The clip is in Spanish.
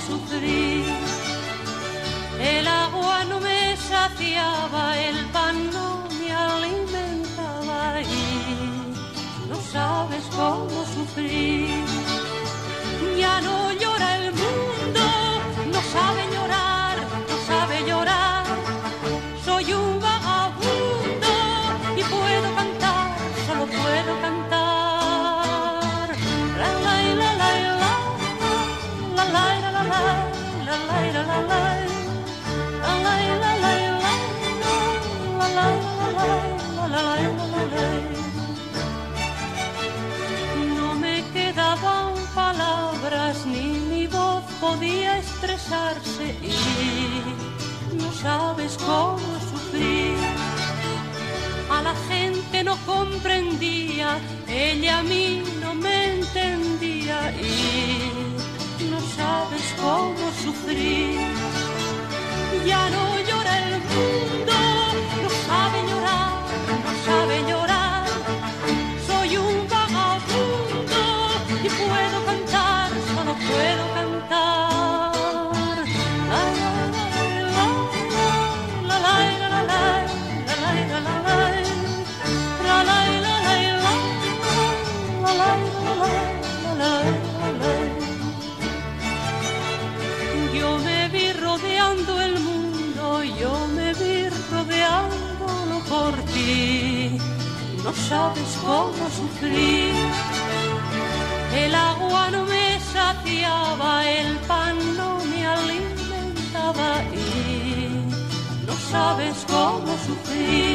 sufrí. El agua no me saciaba, el pan no me alimentaba y no sabes cómo sufrí. Ya no llora el mundo, no sabe llorar, no sabe llorar. Soy un vagabundo y puedo cantar, solo puedo cantar. La la la la la la la la la la la la la. No me quedaban palabras ni mi voz podía expresarse y no sabes cómo sufrí. A la gente no comprendía, ella a mí no me entendía y no sabes cómo sufrí. Ya no llora el mundo, no sabe llorar, no sabe llorar. Soy un vagabundo y puedo cantar, solo puedo cantar. La la la la la la la la la la la la. Yo me vi rodeando el mundo, yo me vi rodeándolo por ti. No sabes cómo sufrí. El agua no me saciaba, el pan no me alimentaba y no sabes cómo sufrí.